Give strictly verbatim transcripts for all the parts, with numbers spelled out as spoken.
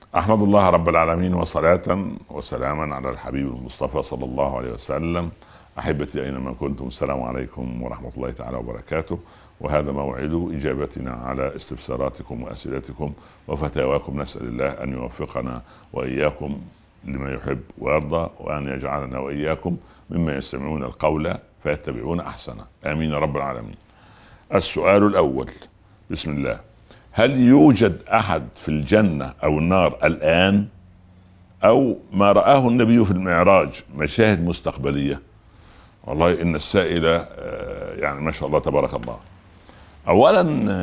أحمد الله رب العالمين وصلاة وسلاما على الحبيب المصطفى صلى الله عليه وسلم. أحبتي أينما كنتم، السلام عليكم ورحمة الله تعالى وبركاته. وهذا موعد إجابتنا على استفساراتكم وأسئلتكم وفتاواكم. نسأل الله أن يوفقنا وإياكم لما يحب ويرضى، وأن يجعلنا وإياكم مما يستمعون القول فيتبعون أحسنه، آمين رب العالمين. السؤال الأول، بسم الله: هل يوجد أحد في الجنة أو النار الآن، أو ما رآه النبي في المعراج مشاهد مستقبلية؟ والله إن السائل يعني ما شاء الله تبارك الله. أولا،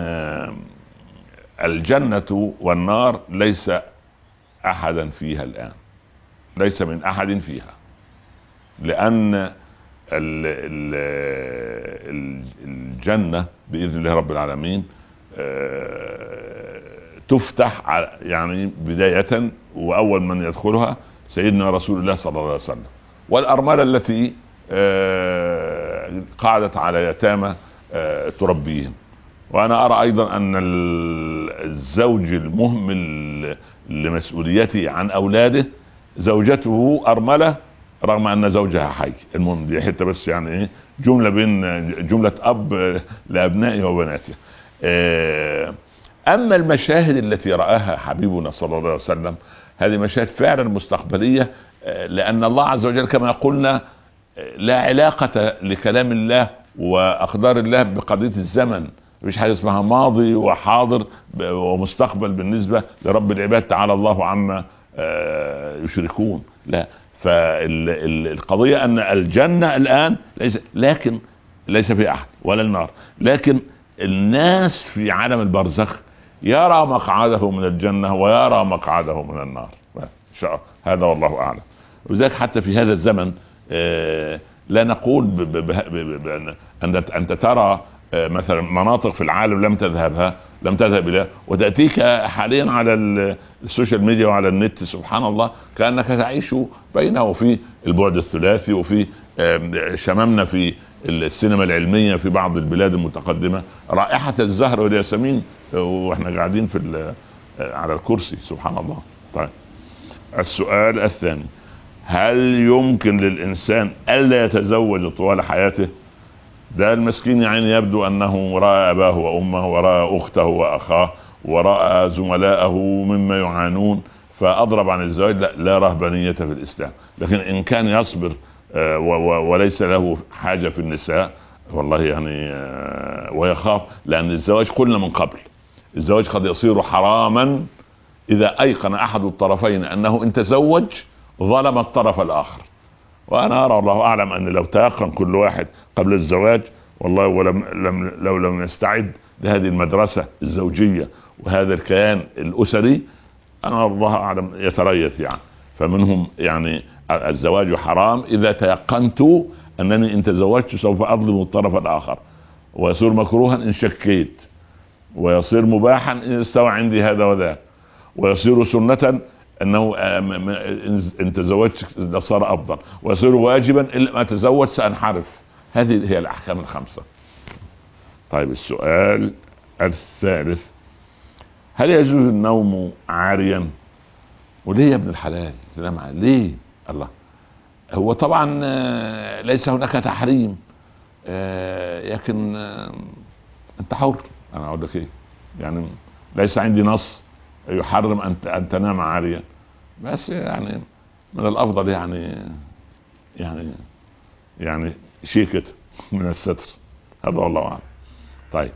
الجنة والنار ليس أحدا فيها الآن، ليس من أحد فيها، لأن الجنة بإذن الله رب العالمين تفتح يعني بداية، وأول من يدخلها سيدنا رسول الله صلى الله عليه وسلم، والأرملة التي قعدت على يتامى تربيهم. وأنا أرى أيضا أن الزوج المهمل لمسؤوليته عن أولاده زوجته أرملة رغم أن زوجها حي. المهم دي حتة بس، يعني إيه، جملة بين جملة أب لأبنائه وبناته. أما المشاهد التي رآها حبيبنا صلى الله عليه وسلم، هذه مشاهد فعلا مستقبلية، لأن الله عز وجل كما قلنا لا علاقة لكلام الله وأقدار الله بقضية الزمن. مفيش حاجة اسمها ماضي وحاضر ومستقبل بالنسبة لرب العباد تعالى الله عما يشركون، لا. فالقضية أن الجنة الآن ليس، لكن ليس في أحد، ولا النار، لكن الناس في عالم البرزخ يرى مقعده من الجنة ويرى مقعده من النار. هذا والله أعلم. وذلك حتى في هذا الزمن لا نقول بأن أنت ترى مثلا مناطق في العالم لم تذهبها لم تذهب إليها، وتأتيك حاليا على السوشيال ميديا وعلى النت، سبحان الله، كأنك تعيش بينه، وفي البعد الثلاثي، وفي شممنا في السينما العلمية في بعض البلاد المتقدمة رائحة الزهر والياسمين واحنا قاعدين في على الكرسي، سبحان الله. طيب، السؤال الثاني: هل يمكن للإنسان ألا يتزوج طوال حياته؟ ده المسكين يعني يبدو أنه رأى أباه وأمه، ورأى أخته وأخاه، ورأى زملائه مما يعانون، فأضرب عن الزواج. لا, لا رهبانية في الإسلام. لكن إن كان يصبر وليس له حاجة في النساء، والله يعني ويخاف، لأن الزواج قلنا من قبل الزواج قد يصير حراما إذا أيقن أحد الطرفين أنه إن تزوج ظلم الطرف الآخر. وأنا أرى الله أعلم أن لو تيقن كل واحد قبل الزواج، والله ولم لم لو لم يستعد لهذه المدرسة الزوجية وهذا الكيان الأسري، أنا الله أعلم يتريث يعني. فمنهم يعني الزواج حرام إذا تيقنت أنني إن تزوجت سوف أظلم الطرف الآخر، ويصير مكروها إن شكيت، ويصير مباحا إن استوى عندي هذا وذاك، ويصير سنة أنه إن تزوجت صار أفضل، ويصير واجبا إن ما تزوج سأنحرف. هذه هي الأحكام الخمسة. طيب، السؤال الثالث: هل يجوز النوم عاريا؟ وليه يا ابن الحلال تنام عاريا ليه؟ الله، هو طبعا ليس هناك تحريم، لكن انت حر. انا اقول لك ايه، يعني ليس عندي نص يحرم ان ان تنام عاريا، بس يعني من الافضل يعني يعني يعني شيء كده من الستر. هذا والله اعلم. طيب،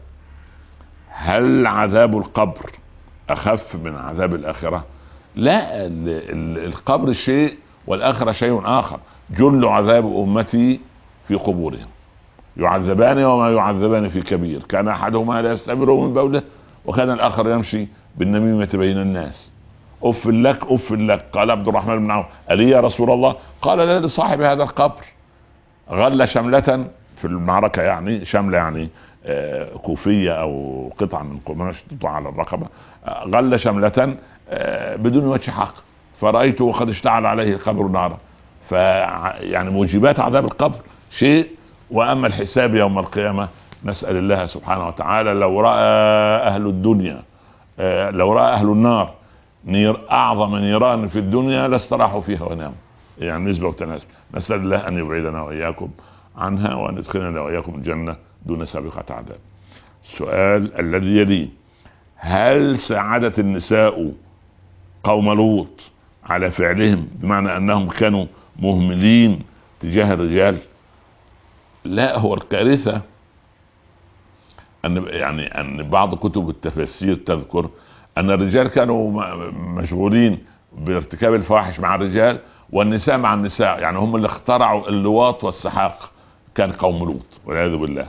هل عذاب القبر اخف من عذاب الاخره؟ لا، القبر شيء والآخرة شيء آخر. جل عذاب أمتي في قبورهم، يعذبان وما يعذبان في كبير، كان أحدهما لا يستمر من بوله، وكان الآخر يمشي بالنميمة بين الناس. أف لك أف لك. قال عبد الرحمن بن عوف: ألي يا رسول الله؟ قال: لا، لصاحب هذا القبر. غل شملة في المعركة، يعني شملة يعني آه كوفية أو قطعة من قماش تضع على الرقبة، آه غل شملة آه بدون وجه حق، فرأيته قد اشتعل عليه القبر نارا. فيعني موجبات عذاب القبر شيء، وأما الحساب يوم القيامة نسأل الله سبحانه وتعالى، لو رأى أهل الدنيا آه لو رأى أهل النار نير اعظم نيران في الدنيا لاستراحوا فيها وناموا، يعني نسبة وتناسب. نسأل الله ان يبعدنا واياكم عنها وان يدخلنا واياكم الجنة دون سابقة عذاب. السؤال الذي يليه: هل ساعدت النساء قوم لوط على فعلهم، بمعنى انهم كانوا مهملين تجاه الرجال؟ لا، هو الكارثة ان يعني ان بعض كتب التفاسير تذكر ان الرجال كانوا مشغولين بارتكاب الفواحش مع الرجال والنساء مع النساء، يعني هم اللي اخترعوا اللواط والسحاق، كان قوم لوط والعياذ بالله.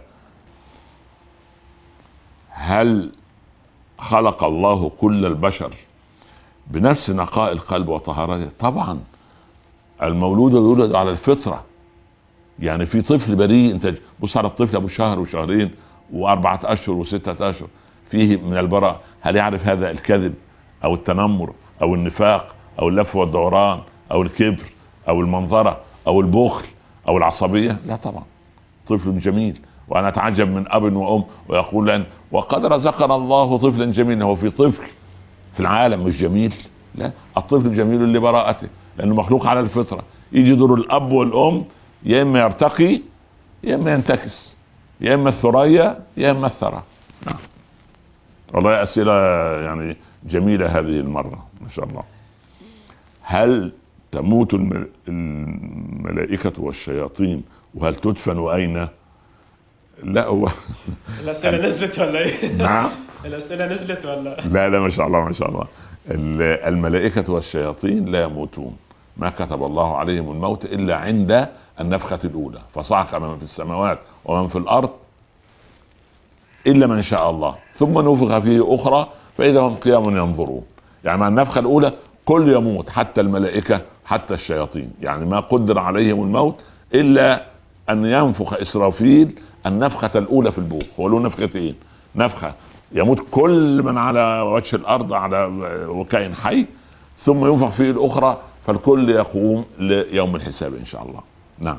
هل خلق الله كل البشر بنفس نقاء القلب وطهارته؟ طبعا، المولود يولد على الفطرة. يعني في طفل بريء، انت بص على الطفل ابو شهر وشهرين واربعة اشهر وستة اشهر فيه من البراء، هل يعرف هذا الكذب او التنمر او النفاق او اللف والدوران او الكبر او المنظرة او البخل او العصبية؟ لا طبعا، طفل جميل. وانا اتعجب من اب وام ويقول لن وقد رزقنا الله طفلا جميلا. هو في طفل في العالم مش جميل؟ لا، الطفل جميل لبراءته لانه مخلوق على الفطرة. يجي دور الاب والام يا اما يرتقي يا اما ينتكس، يا اما الثريا يا اما الثرى. نعم، والله اسئله يعني جميله هذه المره ما شاء الله. هل تموت الملائكه والشياطين وهل تدفن واين؟ لا هو الاسئله نزلت ولا ايه؟ نعم الاسئله نزلت ولا؟ لا لا ما شاء الله ما شاء الله. الملائكه والشياطين لا يموتون، ما كتب الله عليهم الموت الا عند النفخة الأولى، فصعق من في السماوات ومن في الأرض إلا من شاء الله، ثم نفخ فيه أخرى فإذا هم قيام ينظرون. يعني مع النفخة الأولى كل يموت، حتى الملائكة حتى الشياطين، يعني ما قدر عليهم الموت إلا أن ينفخ إسرافيل النفخة الأولى في البوق. هو له نفختين، نفخة يموت كل من على وجه الأرض على وكائن حي، ثم ينفخ فيه الأخرى فالكل يقوم ليوم الحساب إن شاء الله. نعم.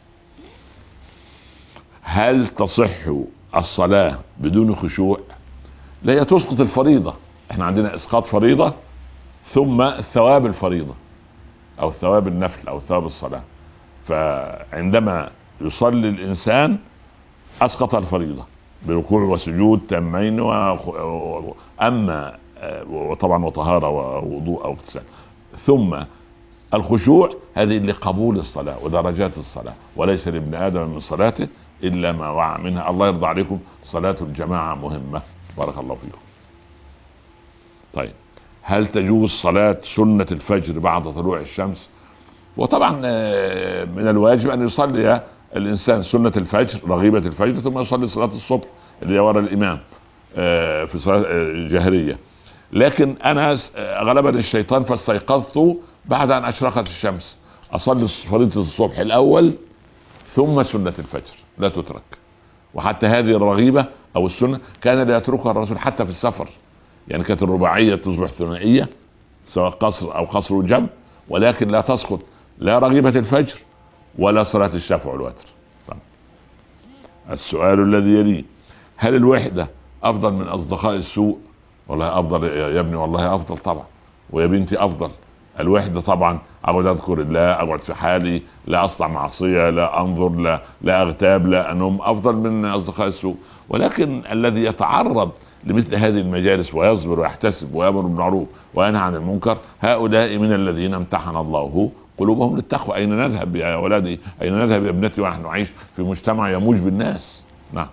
هل تصح الصلاة بدون خشوع؟ لا، هي تسقط الفريضة. احنا عندنا اسقاط فريضة ثم ثواب الفريضة او ثواب النفل او ثواب الصلاة. فعندما يصلي الانسان اسقط الفريضة بركوع وسجود تامين و... اما وطبعا وطهارة ووضوء او اغتسال. ثم الخشوع هذه لقبول الصلاة ودرجات الصلاة، وليس لابن آدم من صلاته إلا ما وعى منها. الله يرضى عليكم، صلاة الجماعة مهمة، بارك الله فيكم. طيب، هل تجوز صلاة سنة الفجر بعد طلوع الشمس؟ وطبعا من الواجب أن يصلي الإنسان سنة الفجر رغيبة الفجر ثم يصلي صلاة الصبح اللي وراء الإمام في صلاة جهرية. لكن أنا غلبني الشيطان فاستيقظت بعد أن أشرقت الشمس، أصلي فريضة الصبح الأول ثم سنة الفجر لا تترك. وحتى هذه الرغيبة أو السنة كان لا يتركها الرسول حتى في السفر، يعني كانت الرباعية تصبح ثنائية سواء قصر أو قصر وجمع، ولكن لا تسقط لا رغيبة الفجر ولا صلاة الشفع والوتر. طبعا. السؤال الذي يليه: هل الوحدة أفضل من أصدقاء السوء؟ والله أفضل يا ابني، والله أفضل طبعا، ويا بنتي أفضل. الوحدة طبعا اقعد اذكر الله، اقعد في حالي، لا اصنع معصية، لا انظر، لا لا اغتاب، لا انهم افضل من اصدقاء السوء. ولكن الذي يتعرض لمثل هذه المجالس ويصبر ويحتسب ويامر بالمعروف وينهى عن المنكر، هؤلاء من الذين امتحن الله قلوبهم للتقوى. اين نذهب يا ولدي، اين نذهب يا ابنتي ونحن نعيش في مجتمع يموج بالناس؟ نعم.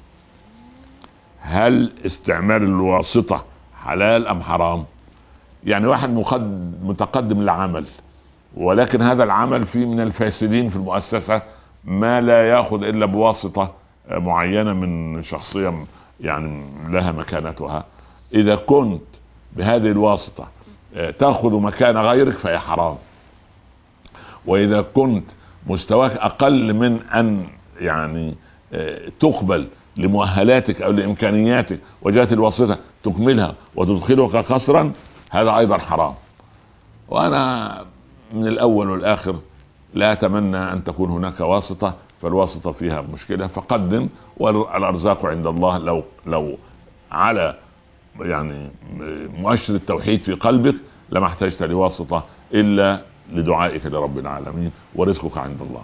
هل استعمال الواسطة حلال ام حرام؟ يعني واحد متقدم لعمل، ولكن هذا العمل فيه من الفاسدين في المؤسسة ما لا يأخذ إلا بواسطة معينة من شخصية يعني لها مكانتها. إذا كنت بهذه الواسطة تأخذ مكان غيرك فهي حرام، وإذا كنت مستواك أقل من أن يعني تقبل لمؤهلاتك أو لإمكانياتك وجاءت الواسطة تكملها وتدخلك قصرا، هذا ايضا حرام. وانا من الاول والاخر لا اتمنى ان تكون هناك واسطة، فالواسطة فيها مشكلة، فقدم والارزاق عند الله. لو لو على يعني مؤشر التوحيد في قلبك لما احتجت لواسطة إلا لدعائك لرب العالمين، ورزقك عند الله.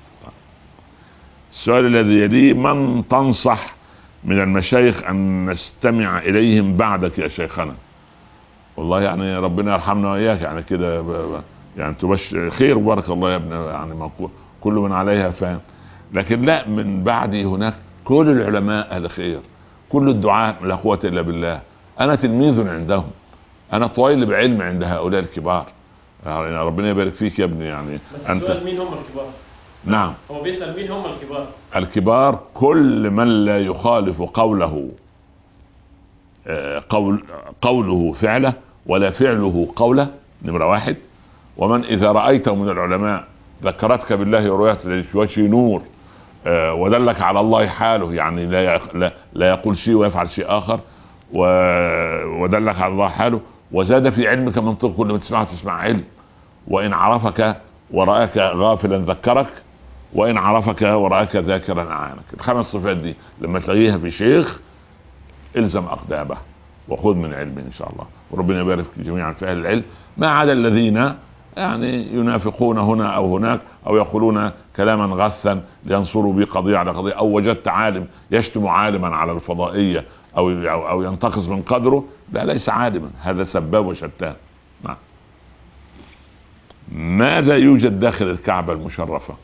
السؤال الذي يليه: من تنصح من المشايخ أن نستمع إليهم بعدك يا شيخنا؟ والله يعني ربنا يرحمنا وإياك، يعني كده يعني تبشر خير وبارك الله يا ابن، يعني ما كل من عليها فان. لكن لا، من بعدي هناك كل العلماء أهل خير، كل الدعاء لا قوة إلا بالله. أنا تلميذ عندهم، أنا طويل بعلم عند هؤلاء الكبار. يعني ربنا يبارك فيك يا ابني. يعني بس أنت السؤال مين هم الكبار؟ نعم، هو بيسأل مين هم الكبار؟ الكبار كل من لا يخالف قوله قول قوله فعله، ولا فعله قوله، نمرة واحد. ومن إذا رأيته من العلماء ذكرتك بالله ورؤيته وجه نور، ودلك على الله حاله، يعني لا لا, لا يقول شيء ويفعل شيء آخر، ودلك على الله حاله، وزاد في علمك منطق، كل ما تسمعه تسمع علم. وإن عرفك ورآك غافلا ذكرك، وإن عرفك ورآك ذاكرا أعانك. الخمس صفات دي لما تلاقيها في شيخ الزم أقدامه وخذ من علمه إن شاء الله. وربنا يبارك جميعا في أهل العلم، ما عدا الذين يعني ينافقون هنا أو هناك، أو يقولون كلاما غثا لينصروا به قضية على قضية، أو وجدت عالم يشتم عالما على الفضائية أو أو ينتقص من قدره. لا، ليس عالما، هذا سباب وشتان. نعم. ماذا يوجد داخل الكعبة المشرفة؟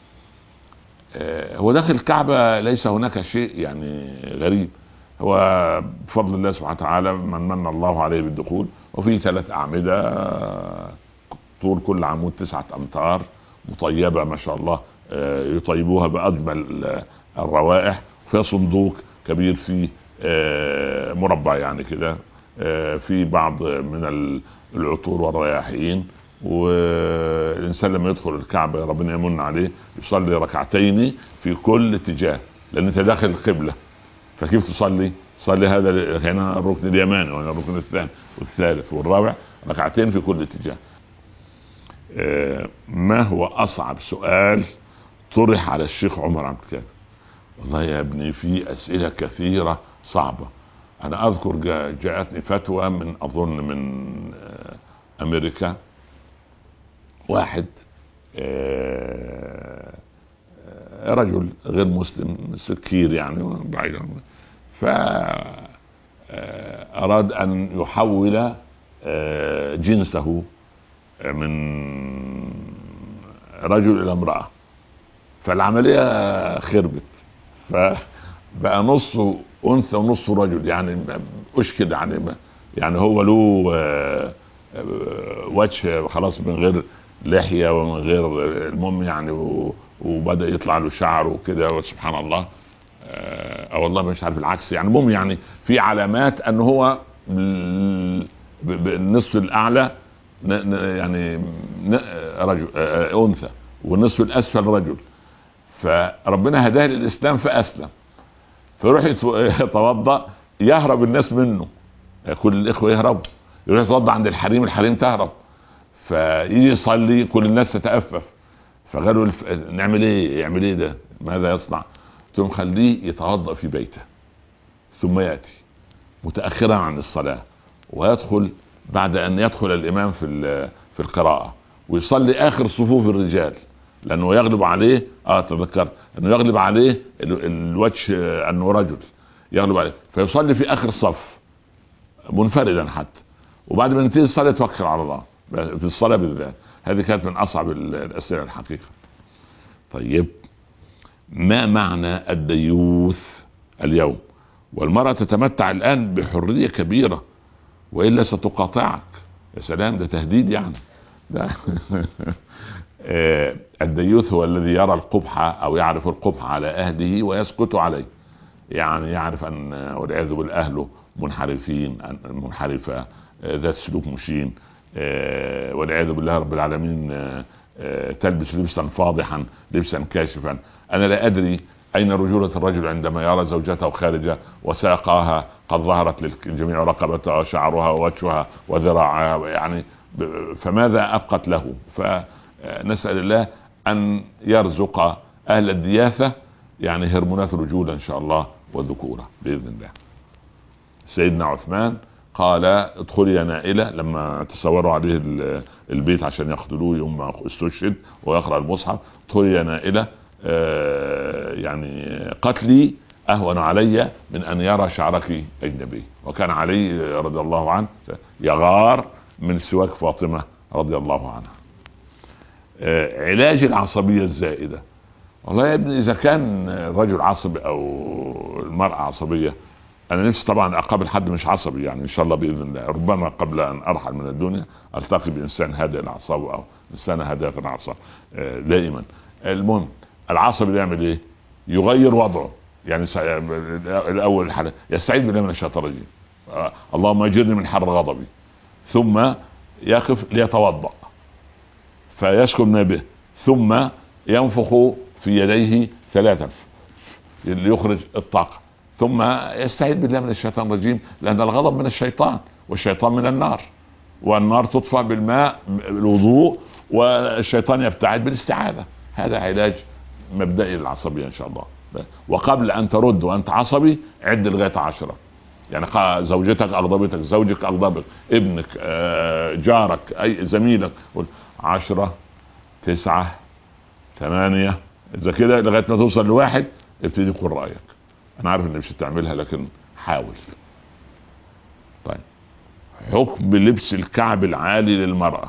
هو داخل الكعبة ليس هناك شيء يعني غريب، هو بفضل الله سبحانه وتعالى من من الله عليه بالدخول. وفي ثلاث أعمدة، طول كل عمود تسعة أمتار، مطيبة ما شاء الله، يطيبوها بأجمل الروائح. في صندوق كبير فيه مربع يعني كده، في بعض من العطور والرياحين. والإنسان لما يدخل الكعبة ربنا يمن عليه يصلي ركعتين في كل اتجاه، لأن انت داخل القبلة، فكيف تصلي؟ صلي هذا هنا الركن اليماني وهنا الركن الثاني والثالث والرابع، ركعتين في كل اتجاه. ما هو أصعب سؤال طرح على الشيخ عمر عبد الكافي؟ والله يا ابني في أسئلة كثيرة صعبة. أنا أذكر جاءتني فتوى من أظن من أمريكا، واحد رجل غير مسلم سكير يعني بعيد، فأراد أن يحول جنسه من رجل إلى امرأة، فالعملية خربت، فبقى نصه أنثى ونصه رجل، يعني أشكل يعني يعني هو له وجه خلاص من غير لحية ومن غير المهم يعني، وبدأ يطلع له شعر وكده، وسبحان الله. او والله مش عارف العكس يعني، المهم يعني في علامات ان هو بالنصف الاعلى يعني رجل انثى، والنصف الاسفل رجل. فربنا هداه للاسلام فاسلم، فيروح يتوضا يهرب الناس منه، كل الاخوه يهربوا، يروح يتوضا عند الحريم، الحريم تهرب، فيجي يصلي كل الناس تتأفف. فقالوا نعمل ايه؟ يعمل ايه ده؟ ماذا يصنع؟ ثم خليه يتوضأ في بيته، ثم يأتي متأخرا عن الصلاة، ويدخل بعد ان يدخل الامام في في القراءة، ويصلي اخر صفوف الرجال، لانه يغلب عليه اه تذكرت انه يغلب عليه الوجه انه رجل يغلب عليه، فيصلي في اخر صف منفردا حتى، وبعد ما ينتهي الصلاة يتوكل على الله في الصلاة بالذات. هذه كانت من أصعب الأسئلة الحقيقة. طيب، ما معنى الديوث اليوم؟ والمرأة تتمتع الآن بحرية كبيرة، وإلا ستقاطعك. يا سلام، ده تهديد يعني. ده الديوث هو الذي يرى القبح أو يعرف القبح على أهله ويسكت عليه، يعني يعرف أن والعياذ بالله أهله منحرفين، منحرفة، ذات سلوك مشين، آه والعياذ بالله رب العالمين، آه آه تلبس لبسا فاضحا، لبسا كاشفا. انا لا ادري اين رجولة الرجل عندما يرى زوجته خارجة وساقاها قد ظهرت للجميع، رقبتها وشعرها ووجهها وذراعها، يعني فماذا ابقت له؟ فنسأل الله ان يرزق اهل الدياثة يعني هرمونات رجولة ان شاء الله وذكورة باذن الله. سيدنا عثمان قال ادخلي يا نائلة لما تصوروا عليه البيت عشان يقتلوه يوم استشهد ويقرأ المصحف. ادخلي يا نائلة، آه يعني قتلي اهون علي من ان يرى شعرك اجنبي. وكان علي رضي الله عنه يغار من سواك فاطمة رضي الله عنها. آه علاج العصبية الزائدة، والله يا ابني اذا كان الرجل عصبي او المرأة عصبية، انا نفسي طبعا اقابل حد مش عصبي يعني ان شاء الله باذن الله، ربما قبل ان ارحل من الدنيا التقي بانسان هادئ الاعصاب او انسانه هادئه الاعصاب دائما. المهم العصبي يعمل ايه؟ يغير وضعه، يعني الاول حاجه يستعيذ بالله من الشيطان الرجيم، اللهم اجرني من حر غضبي، ثم يقف ليتوضا فيسكن ما به، ثم ينفخ في يديه ثلاثا ليخرج الطاقه، ثم يستعيذ بالله من الشيطان الرجيم، لأن الغضب من الشيطان والشيطان من النار، والنار تطفأ بالماء الوضوء والشيطان يبتعد بالاستعاذة. هذا علاج مبدئي للعصبية إن شاء الله. وقبل أن ترد وأنت عصبي عد لغاية عشرة، يعني زوجتك أغضبتك، زوجك أغضبك، ابنك، جارك، أي زميلك، عشرة، تسعة، ثمانية، إذا كده لغاية ما توصل لواحد ابتدي قول رأيك. انا عارف انك مش هتعملها لكن حاول. طيب حكم لبس الكعب العالي للمرأة،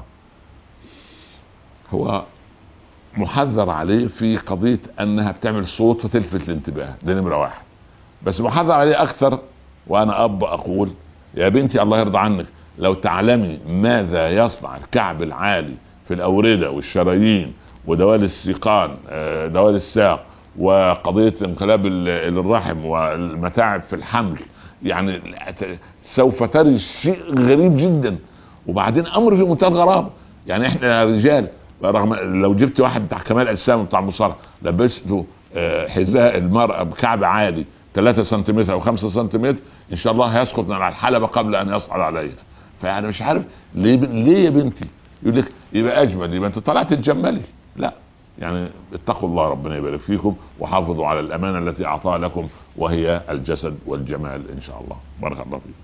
هو محذر عليه في قضية انها بتعمل صوت فتلفت الانتباه، ده نمرة واحد، بس محذر عليه اكثر. وانا اب اقول يا بنتي الله يرضى عنك لو تعلمي ماذا يصنع الكعب العالي في الاوردة والشرايين ودوال السيقان، دوال الساق، وقضية انقلاب الرحم والمتاعب في الحمل، يعني سوف ترى شيء غريب جدا. وبعدين امر في منتهى الغرابة، يعني احنا رجال رغم لو جبت واحد بتاع كمال اجسام بتاع مصارعة لبسته حذاء المرأة بكعب عالي ثلاثة سنتيمتر او خمسة سنتيمتر ان شاء الله هيسقط من على الحلبة قبل ان يصعد عليها. فيعني مش عارف ليه ليه يا بنتي يقول لك يبقى اجمل، يبقى انت طلعت تجملي. لا، يعني اتقوا الله ربنا يبارك فيكم، وحافظوا على الامانه التي اعطاها لكم وهي الجسد والجمال ان شاء الله. بارك الله فيكم.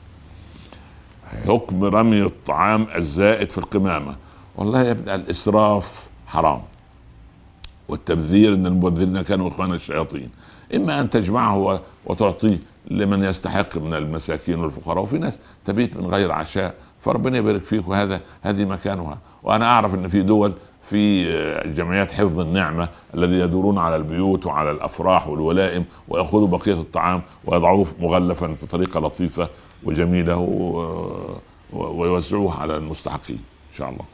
حكم رمي الطعام الزائد في القمامه، والله يا ابن الاسراف حرام، والتبذير ان المبذرين كانوا اخوان الشياطين. اما ان تجمعه وتعطيه لمن يستحق من المساكين والفقراء، وفي ناس تبيت من غير عشاء، فربنا يبارك فيك، وهذا هذه مكانها. وانا اعرف ان في دول في جمعيات حفظ النعمة الذي يدورون على البيوت وعلى الافراح والولائم ويأخذوا بقية الطعام ويضعوه مغلفا بطريقة لطيفة وجميلة ويوزعوه على المستحقين ان شاء الله.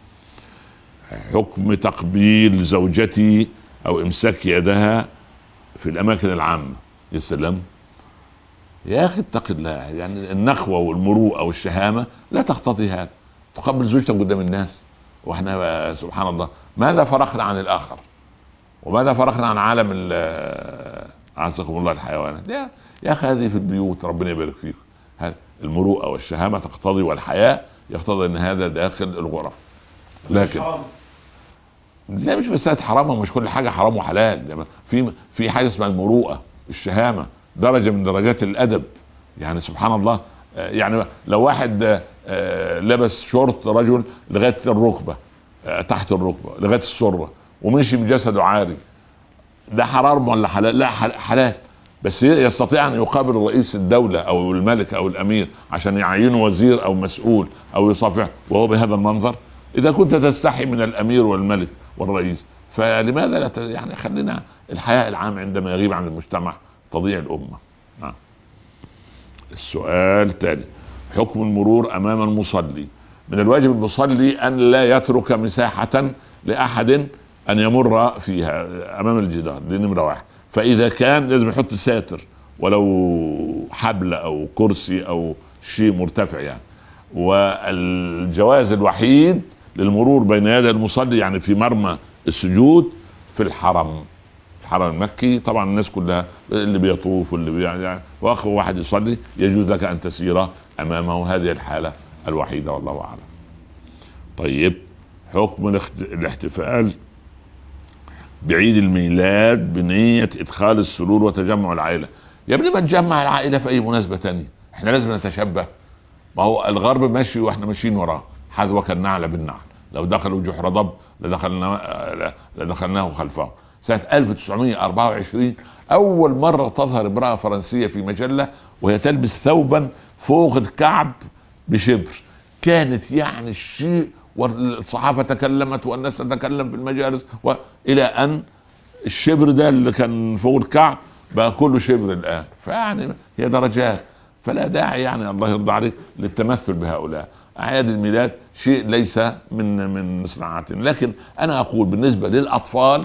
حكم تقبيل زوجتي او امساك يدها في الاماكن العامة. يا سلام يا اخي اتق الله، يعني النخوة والمروءة والشهامة لا تقتضي هذا. تقبل زوجتك قدام الناس، واحنا سبحان الله ماذا فرقنا عن الاخر، وماذا فرقنا عن عالم اعزكم الله الحيوانات. يا يا اخي هذه في البيوت ربنا يبارك فيكم. المروءة والشهامة تقتضي، والحياء يقتضي ان هذا داخل الغرف. لكن لا مش مسألة حرام، ومش كل حاجة حرام وحلال. في في حاجة اسمها المروءة، الشهامة درجة من درجات الادب. يعني سبحان الله، يعني لو واحد لبس شورت رجل لغاية الركبة، تحت الركبة لغاية السرة، ومشي بجسده عاري، ده حرام ولا حلال؟ لا حلال، بس يستطيع ان يقابل رئيس الدولة او الملك او الامير عشان يعينه وزير او مسؤول او يصافح وهو بهذا المنظر. اذا كنت تستحي من الامير والملك والرئيس فلماذا لا ت... يعني خلينا الحياء العام عندما يغيب عن المجتمع تضيع الامة. آه. السؤال التالي: حكم المرور امام المصلي. من الواجب المصلي ان لا يترك مساحة لاحد ان يمر فيها امام الجدار، دي نمرة واحد. فاذا كان لازم يحط ساتر ولو حبل او كرسي او شيء مرتفع يعني. والجواز الوحيد للمرور بين يدي المصلي يعني في مرمى السجود في الحرم، الحرم المكي. طبعا الناس كلها اللي بيطوف واللي بي يعني واخر واحد يصلي يجوز لك ان تسير امامه، هذه الحالة الوحيدة والله اعلم. طيب حكم الاحتفال بعيد الميلاد بنية ادخال السرور وتجمع العائلة. يا ابني ما تجمع العائلة في اي مناسبة تانية، احنا لازم نتشبه. ما هو الغرب ماشي واحنا ماشيين وراه حذو كالنعل بالنعل، لو دخلوا جحر ضب لدخلنا لدخلناه خلفه. سنة ألف وتسعمائة وأربعة وعشرين أول مرة تظهر امرأة فرنسية في مجلة وهي تلبس ثوبا فوق الكعب بشبر. كانت يعني الشيء، والصحافة تكلمت والناس تتكلم في المجالس، وإلى أن الشبر ده اللي كان فوق الكعب بقى كله شبر الآن. فيعني هي درجات، فلا داعي يعني الله يرضى عليك للتمثل بهؤلاء. أعياد الميلاد شيء ليس من من صناعتنا، لكن أنا أقول بالنسبة للأطفال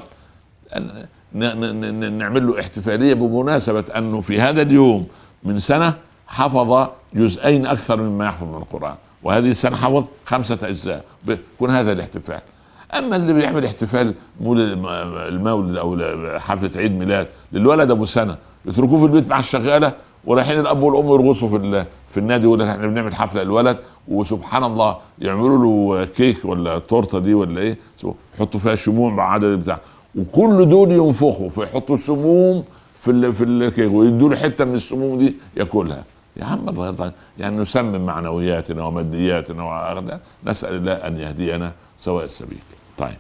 نعمل له احتفالية بمناسبة أنه في هذا اليوم من سنة حفظ جزئين أكثر مما يحفظ من القرآن، وهذه السنة حفظ خمسة أجزاء، بيكون هذا الاحتفال. أما اللي بيعمل احتفال المولد أو حفلة عيد ميلاد للولد أبو سنة يتركوه في البيت مع الشغالة، ورايحين الأب والأم يرقصوا في في النادي يقول لك احنا بنعمل حفلة للولد، وسبحان الله يعملوا له كيك ولا التورته دي ولا ايه، يحطوا فيها شموع مع عدد بتاع، وكل دول ينفخوا فيحطوا السموم في ال في الكيك ويدوا له حته من السموم دي ياكلها. يا عم الله يرضى، يعني نسمم معنوياتنا ومادياتنا وأغدا. نسأل الله أن يهدينا سواء السبيل. طيب،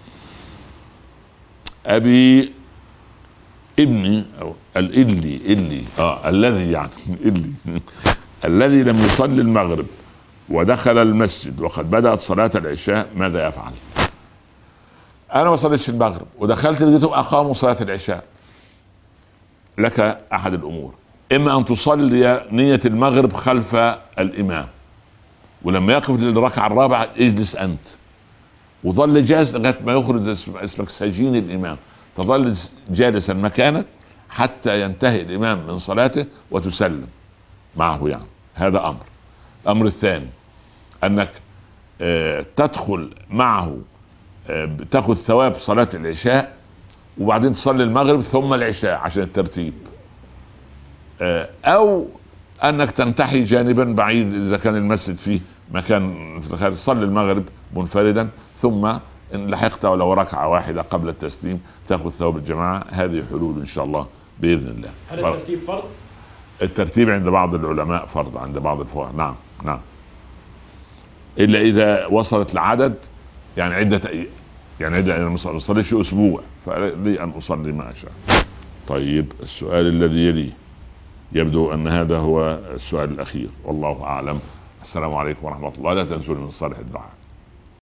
أبي ابني أو الإلي إلي آه الذي يعني إلي الذي لم يصلي المغرب ودخل المسجد وقد بدأت صلاة العشاء ماذا يفعل؟ أنا ما صليتش المغرب ودخلت لقيتهم أقاموا صلاة العشاء. لك أحد الأمور، إما أن تصلي نية المغرب خلف الإمام، ولما يقف للركعة الرابعة اجلس أنت وظل جالس لغاية ما يخرج اسمك سجين الإمام، تظل جالسا مكانك حتى ينتهي الإمام من صلاته وتسلم معه. يعني هذا أمر. الأمر الثاني أنك آه تدخل معه آه تأخذ ثواب صلاة العشاء وبعدين تصلي المغرب ثم العشاء عشان الترتيب، آه او انك تنتحي جانبا بعيد اذا كان المسجد فيه مكان في الخارج، تصلي المغرب منفردا ثم ان لحقت ولو ركعة واحدة قبل التسليم تأخذ ثواب الجماعة. هذه حلول ان شاء الله بإذن الله. هل الترتيب فرض؟ الترتيب عند بعض العلماء فرض، عند بعض الفقهاء نعم نعم، الا اذا وصلت العدد يعني عدة أي... يعني عدة انا ما اصليش اسبوع فلي ان اصلي ما اشاء. طيب، السؤال الذي يليه يبدو ان هذا هو السؤال الاخير والله اعلم. السلام عليكم ورحمة الله. لا تنسوا من صالح الدعاء.